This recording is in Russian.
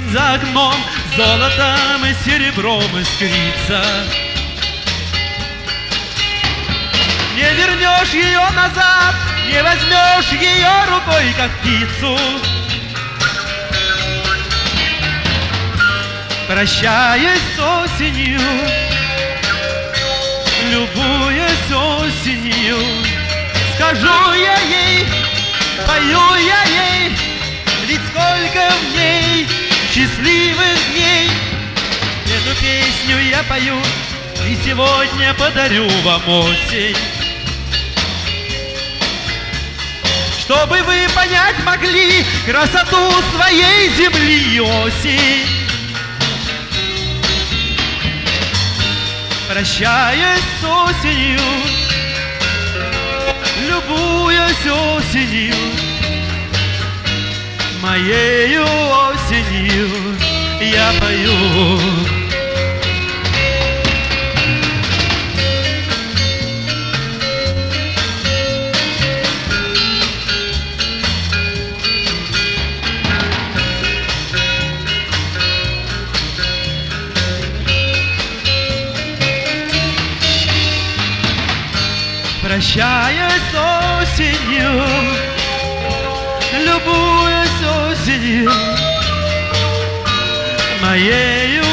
за окном золотом и серебром искрится. Не вернешь ее назад, не возьмешь ее рукой, как птицу. Прощаясь с осенью, любуясь осенью, скажу я ей, пою я ей, ведь сколько в ней счастливых дней. Эту песню я пою и сегодня подарю вам осень, чтобы вы понять могли красоту своей земли, осень. Прощаясь с осенью, любуясь осенью, моею осенью я пою. Прощаясь с осенью, любуясь осенью, моею